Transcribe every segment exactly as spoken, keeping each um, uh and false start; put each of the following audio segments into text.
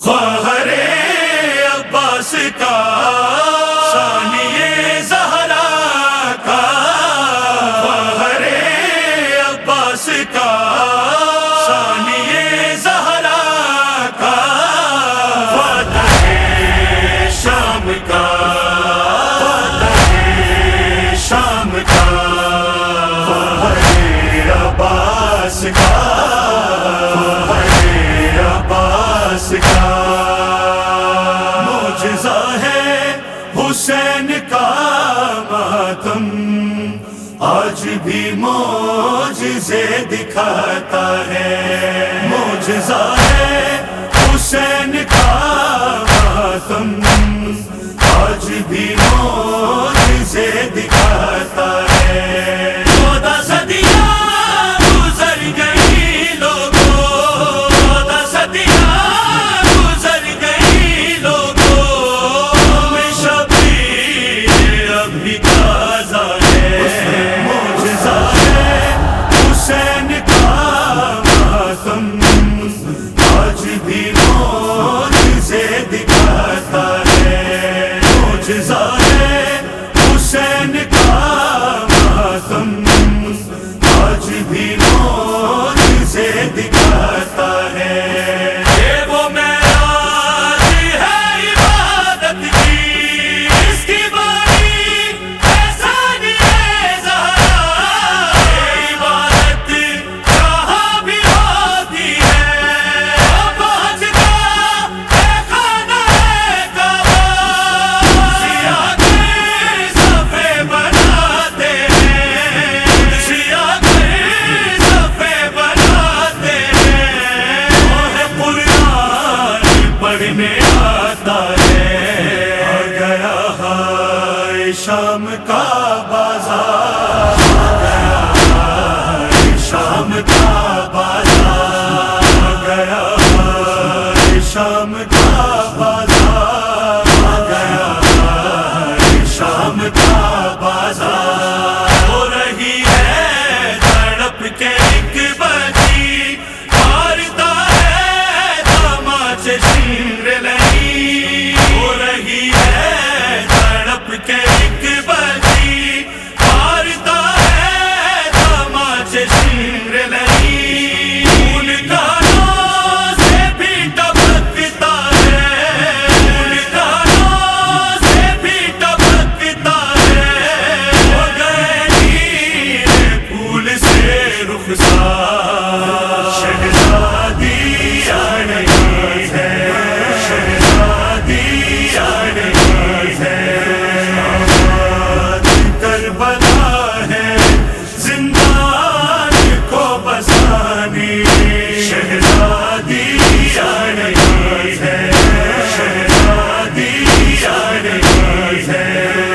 خواہر عباس کا ثانی زہرا کا، خواہر عباس کا ثانی زہرا کا، فاتح شام کا، فاتح شام کا، خواہر عباس کا، خواہر عباس کا معجزہ ہے حسین کا ماتم، آج بھی معجزے دکھاتا ہے، معجزہ ہے حسین کا ماتم، آج بھی معجزے دکھاتا ہے۔ چودہ صدیاں گزر گئی لوگوں، چودہ صدیاں گزر گئی لوگوں، میں شبیر ابھی تازہ ہے، معجزہ ہے حسین کا ماتم، آج بھی معجزے دکھاتا ہے، معجزہ ہے حسین کا ماتم، آج بھی معجزے دکھاتا ہے۔ یہ وہ معراج ہے عبادت کی، اس کی باری احسان زہرا، یہ عبادت جہاں بھی ہوتی ہے، پہنچتا ہے خانہ کعبہ، سیاہ کے صفے بناتے ہیں، سیاہ کے صفے بناتے ہیں، وہ قرآن پڑھنے آتا ہے۔ آ گیا ہے شام کا بازار، آ گیا ہے شام کا بازار، آ گیا ہے شام کا بازار، آ گیا ہے شام کا بازار، ہو رہی ہے تڑپ کے ایک بچی، مارتا ہے تماچے شیر نہیں، ہو رہی ہے تڑپ کے ایک بچی، مارتا ہے تماچے شیر نہیں، خون کانوں سے بھی ٹپکتا ہے، خون کانوں سے بھی ٹپکتا ہے، ہو گئے نیلے پھول سے رخسار، شہزادی آ رہی ہے، شہزادی آ رہی ہے، آباد کربلا ہے زندان کو بسانی، شہزادی آ رہی ہے، شہزادی آ رہی ہے۔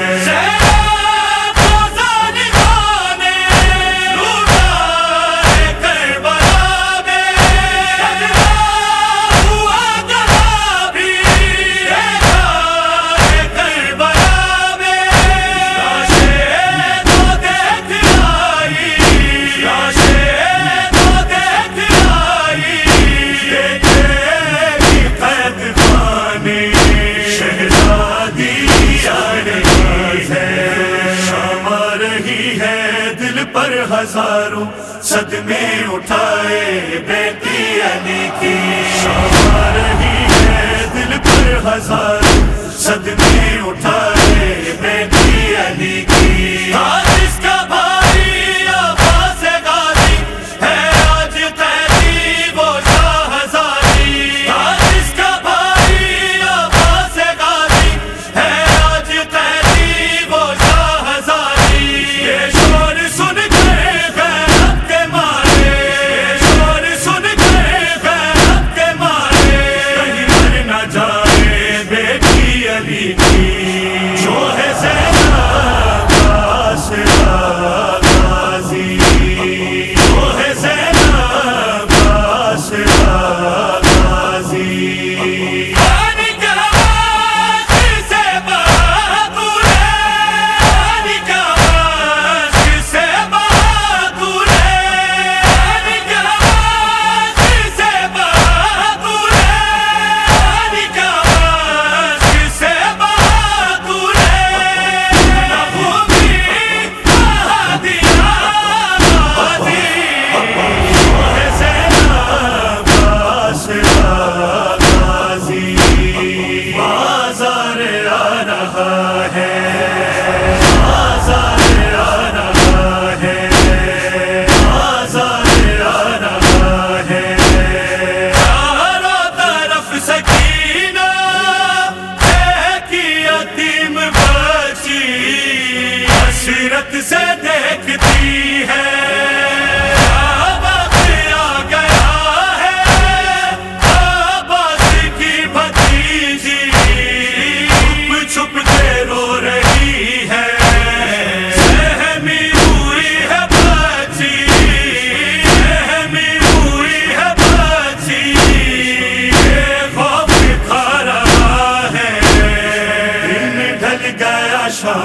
پر ہزاروں صدمے اٹھائے بیٹی علی کی، شام آ رہی ہے دل پر ہزاروں صدمے اٹھائے بیٹی علی کی، آج اس کا بھائی عباس غازی ہے، آج قیدی وہ شاہزادی، آج اس کا بھائی عباس غازی ہے، آج قیدی وہ شاہزادی، یہ شور سن کے غیرت کے مارے، یہ شور سن کے غیرت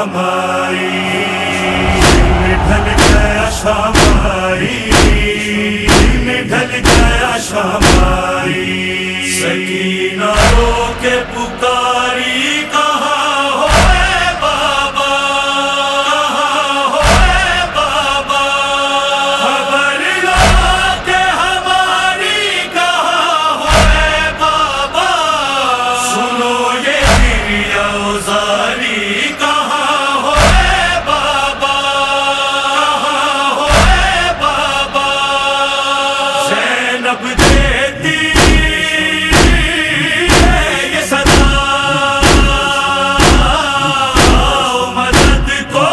شامائی ڈھل گیا شامائی ڈھل گیا شامائی سکینہ رو کے پکاری کہاں ہو اے بابا کہاں ہو اے بابا خبر لو کہ ہماری کہاں ہو اے بابا سنو یہ گریا ازاری کہاں ہو اے بابا کہاں ہو اے بابا زینب دیتی یہ صدا مدد کو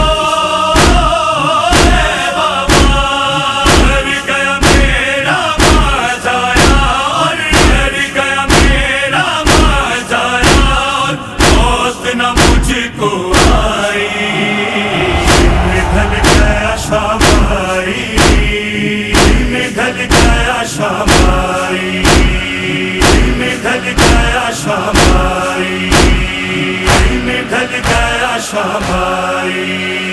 اے بابا مر گیا میرا ماں جایا اور مر گیا میرا ماں جایا اور موت نہ مجھ کو آئی ڈھل گیا شامائی ڈھل گیا شامائی ڈھل گیا شامائی ڈھل گیا شامائی